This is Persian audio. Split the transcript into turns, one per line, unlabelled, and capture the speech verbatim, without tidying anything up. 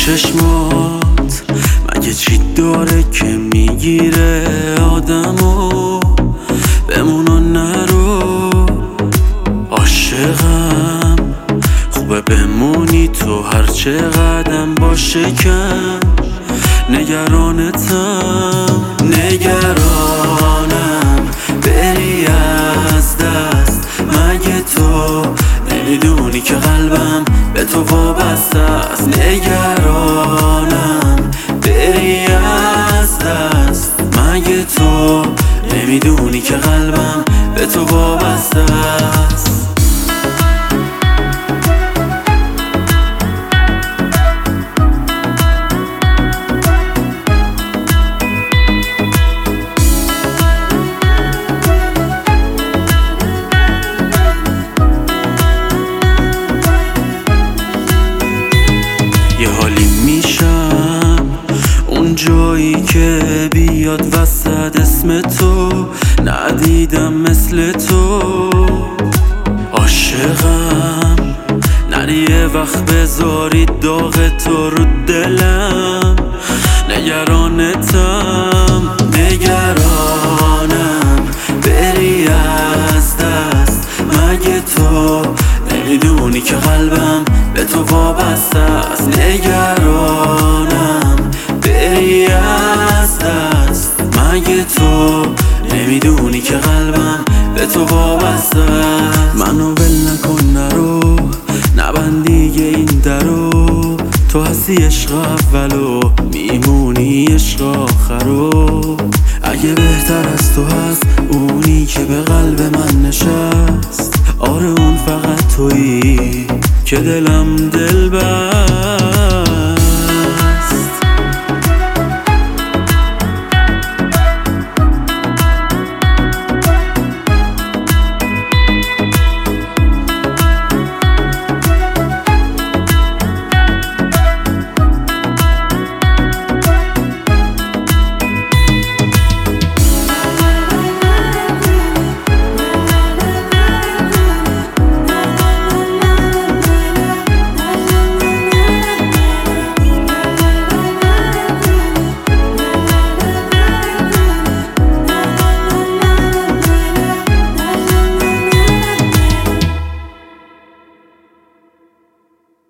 چشمات مگه چی داره که میگیره آدمو؟ بمون و نرو، عاشقم. خوبه بمونی تو هر چه قدم باشه کم. نگرانتم نگرانم بری از دست. مگه تو نمیدونی که قلبم به تو وابسته است؟ نگرانم بری از دست. مگه تو نمیدونی که قلبم به تو وابسته است؟ یه حالی میشم اون جایی که بیاد وسط اسم تو. ندیدم مثل تو، عاشقم. نری یه وقت بذاری داغ تو رو دلم. نگرانتم نگرانم بری از دست. مگه تو نمیدونی که قلبم به تو وابسته است؟ نگرانم بری از دست. مگه تو نمیدونی که قلبم به تو وابسته است؟ منو ول نکن نرو، نبند دیگه این درو. تو هستی عشق اولو، میمونی عشق آخرو. اگه بهتر از تو هست اونی که به قلب من نشست. آره اون فقط تویی که دلم